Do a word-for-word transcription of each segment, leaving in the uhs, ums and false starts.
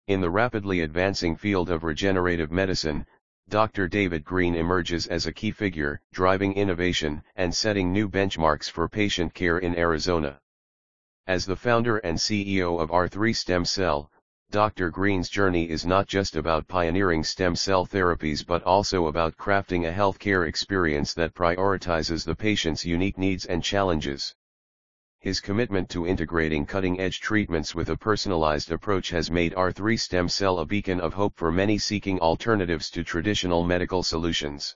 In the rapidly advancing field of regenerative medicine, Doctor David Green emerges as a key figure, driving innovation and setting new benchmarks for patient care in Arizona. As the founder and C E O of R three Stem Cell, Doctor Green's journey is not just about pioneering stem cell therapies but also about crafting a healthcare experience that prioritizes the patient's unique needs and challenges. His commitment to integrating cutting-edge treatments with a personalized approach has made R three Stem Cell a beacon of hope for many seeking alternatives to traditional medical solutions.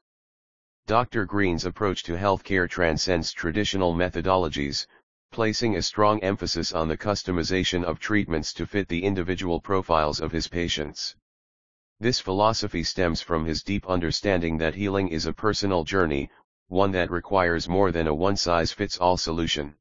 Doctor Green's approach to healthcare transcends traditional methodologies, placing a strong emphasis on the customization of treatments to fit the individual profiles of his patients. This philosophy stems from his deep understanding that healing is a personal journey, one that requires more than a one-size-fits-all solution.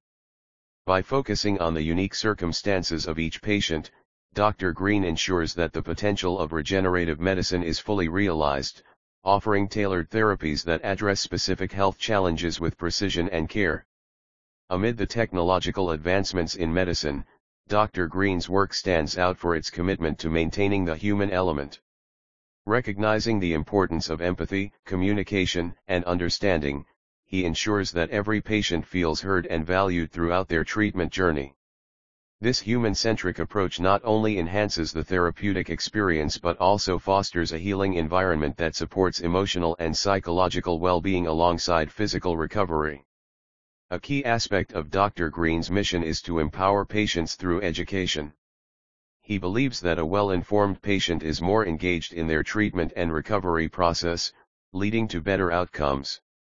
By focusing on the unique circumstances of each patient, Doctor Green ensures that the potential of regenerative medicine is fully realized, offering tailored therapies that address specific health challenges with precision and care. Amid the technological advancements in medicine, Doctor Green's work stands out for its commitment to maintaining the human element. Recognizing the importance of empathy, communication, and understanding, he ensures that every patient feels heard and valued throughout their treatment journey. This human-centric approach not only enhances the therapeutic experience but also fosters a healing environment that supports emotional and psychological well-being alongside physical recovery. A key aspect of Doctor Green's mission is to empower patients through education. He believes that a well-informed patient is more engaged in their treatment and recovery process, leading to better outcomes.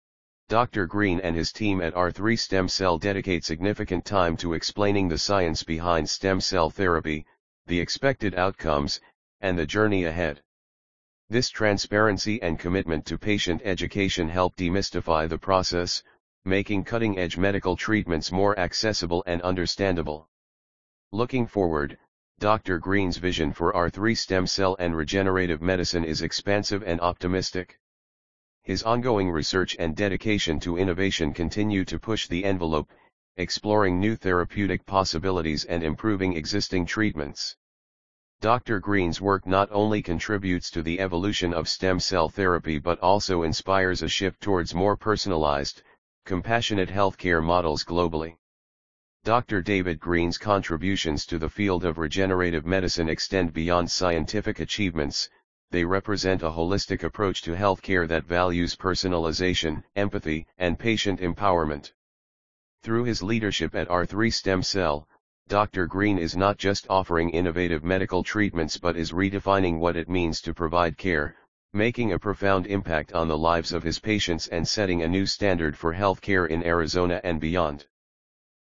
Doctor Green and his team at R three Stem Cell dedicate significant time to explaining the science behind stem cell therapy, the expected outcomes, and the journey ahead. This transparency and commitment to patient education help demystify the process, making cutting-edge medical treatments more accessible and understandable. Looking forward, Doctor Green's vision for R three Stem Cell and regenerative medicine is expansive and optimistic. His ongoing research and dedication to innovation continue to push the envelope, exploring new therapeutic possibilities and improving existing treatments. Doctor Green's work not only contributes to the evolution of stem cell therapy but also inspires a shift towards more personalized, compassionate healthcare models globally. Doctor David Green's contributions to the field of regenerative medicine extend beyond scientific achievements. They represent a holistic approach to healthcare that values personalization, empathy, and patient empowerment. Through his leadership at R three Stem Cell, Doctor Green is not just offering innovative medical treatments but is redefining what it means to provide care, making a profound impact on the lives of his patients and setting a new standard for healthcare in Arizona and beyond.